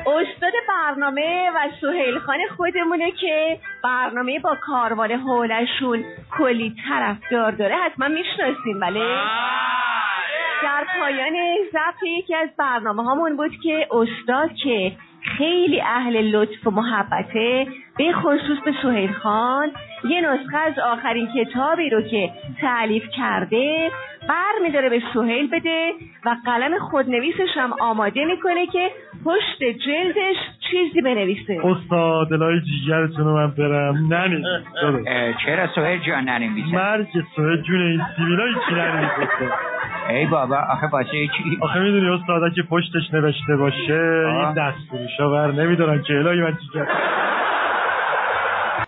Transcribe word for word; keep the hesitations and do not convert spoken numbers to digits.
استاد برنامه و سهیل خان خودمونه که برنامه با کاروان حولشون کلی طرفدار داره، حتما میشناسیم. بله در پایان ضبط یکی از برنامه هامون بود که استاد که خیلی اهل لطف و محبته، به خصوص به سهیل خان، یه نسخه از آخرین کتابی رو که تألیف کرده بر میداره به سهیل بده و قلم خودنویسش هم آماده میکنه که پشت جلدش چیزی بنویسه. استاد دلای جیگرتون رو من برم ننویسید. چرا سهیل جان ننویسه؟ مرگ سهیل جون این سیبیلای چی ننویسه؟ ای بابا آخه واسه چی؟ آخه میدونی استادا که پشتش نوشته باشه این دستوریشا ور نمیدارن که الهی من چی کرد.